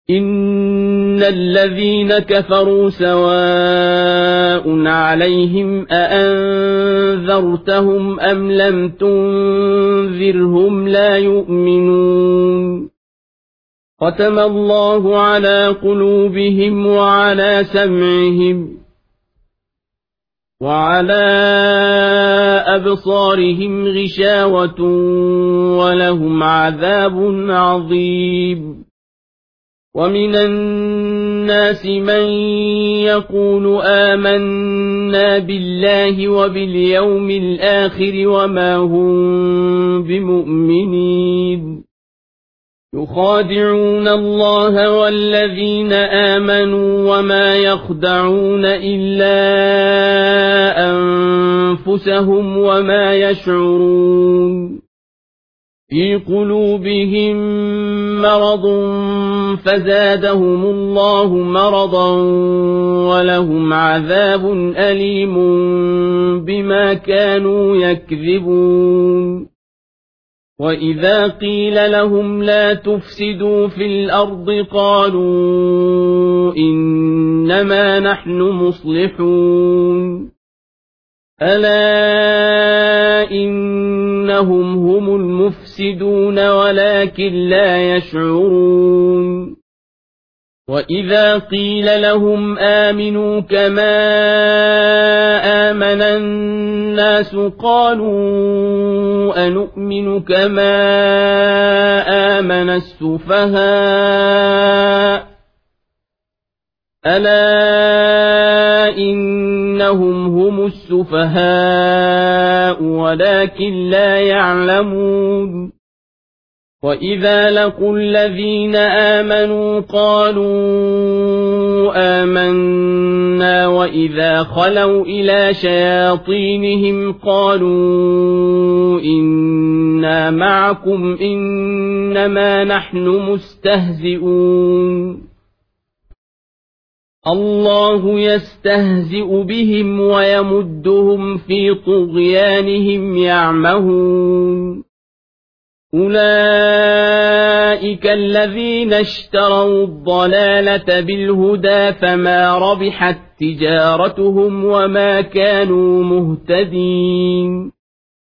إن الذين كفروا سواء عليهم أأنذرتهم أم لم تنذرهم لا يؤمنون ختم الله على قلوبهم وعلى سمعهم وعلى أبصارهم غشاوة ولهم عذاب عظيم ومن الناس من يقول آمنا بالله وباليوم الآخر وما هم بمؤمنين يخادعون الله والذين آمنوا وما يخدعون إلا أنفسهم وما يشعرون في قلوبهم مرض فزادهم الله مرضا ولهم عذاب أليم بما كانوا يكذبون وإذا قيل لهم لا تفسدوا في الأرض قالوا إنما نحن مصلحون ألا إنهم هم المفسدون ولكن لا يشعرون وإذا قيل لهم آمنوا كما آمن الناس قالوا أنؤمن كما آمن السفهاء ألا إنهم هم السفهاء ولكن لا يعلمون وإذا لقوا الذين آمنوا قالوا آمنا وإذا خلوا إلى شياطينهم قالوا إنا معكم إنما نحن مستهزئون الله يستهزئ بهم ويمدهم في طغيانهم يعمهون أولئك الذين اشتروا الضلالة بالهدى فما ربحت تجارتهم وما كانوا مهتدين